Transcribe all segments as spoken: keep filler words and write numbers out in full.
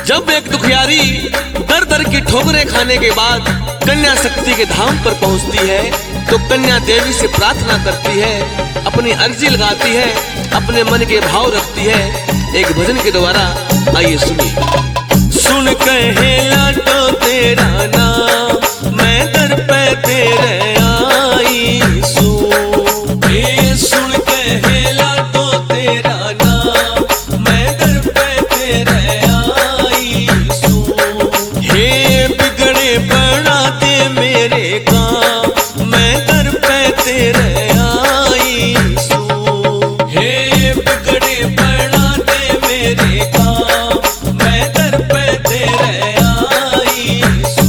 जब एक दुखियारी दर दर की ठोकरें खाने के बाद कन्या शक्ति के धाम पर पहुंचती है तो कन्या देवी से प्रार्थना करती है, अपनी अर्जी लगाती है, अपने मन के भाव रखती है एक भजन के द्वारा। आइए सुनिए। सुन कहे लाटो तेरा नाम, मैं दर पे तेरे आई सू। हे सुन कहे लाटो तेरा नाम, मैं दर पे तेरे आई सू। हे बिगड़े बना दे मेरे काम, मैं दर पे तेरे आई सू। हे बिगड़े बना दे मेरे काम, मैं दर पे तेरे आई सू।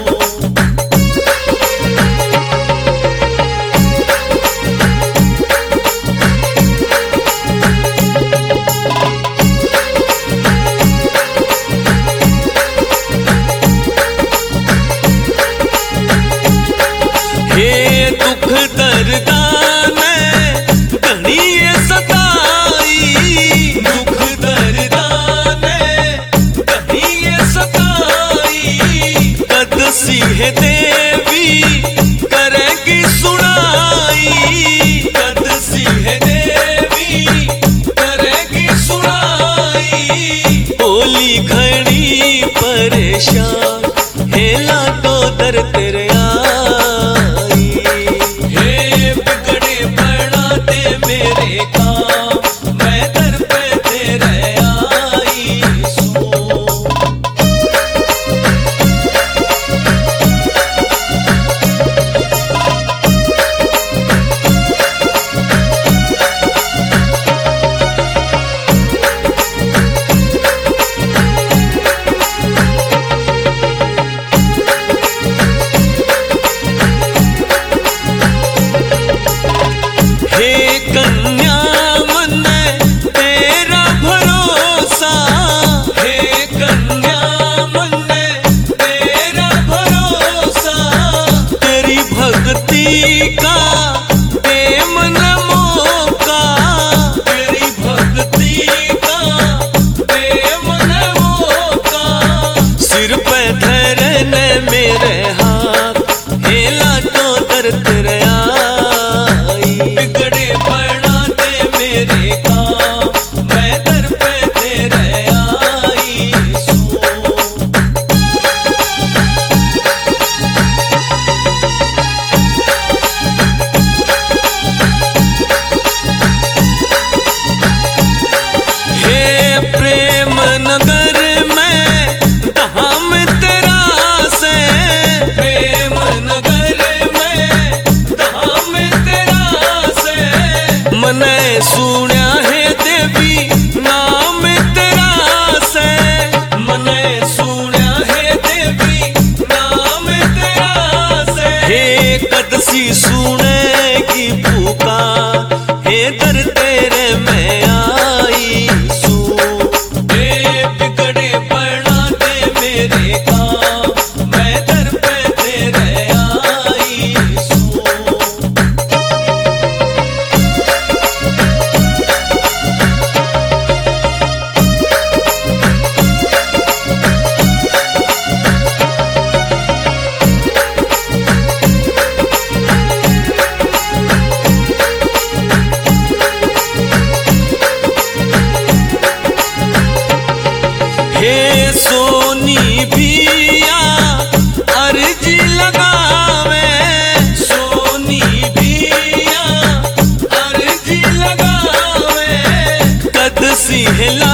हे दुख दर्दा में घनी ये सताई, दुख दर्दा में घनी ये सताई। कद सिंह देवी करेगी सुनाई, कद सिंह देवी करेगी सुनाई। बोली घड़ी परेशान, हे लाटो दर तेरे आई। हे बिगड़े बना दे मेरे काम, मैं दर पे तेरे आई सू। हे कन्या मन तेरा भरोसा, हे कन्या मन तेरा भरोसा। तेरी भक्ति का दे मन मौका, तेरी भक्ति का दे मन मौका। सिर पे धरने मेरे हाथ, हे लाटो दर तेरे आई। बिगड़े बना दे मेरे काम, मैं दर पे तेरे आई सू। हे प्रेम नगर में धाम तेरा से, प्रेम नगर में धाम तेरा से। मने सुना है देवी नाम तेरा से, मने सुना है देवी नाम तेरा से। हे कदसी सुने की पुकार, हे दर तेरे मैं आई सू। हे बिगड़े बना दे मेरे काम, मैं दर पे तेरे आई सू। हे सोनी भिया अर्जी लगावे, सोनी भिया अर्जी लगावे। कद सिंह